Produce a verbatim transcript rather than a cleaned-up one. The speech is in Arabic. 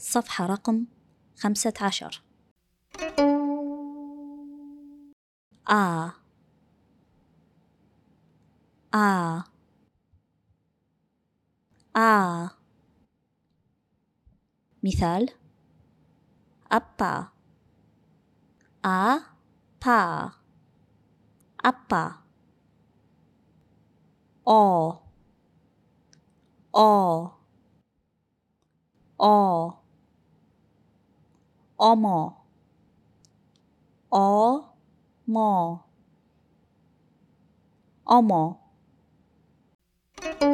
صفحة رقم خمسة عشر. آ آ آ. مثال: أبا آ با أبا. أو أو أو أمو أو مو أمو.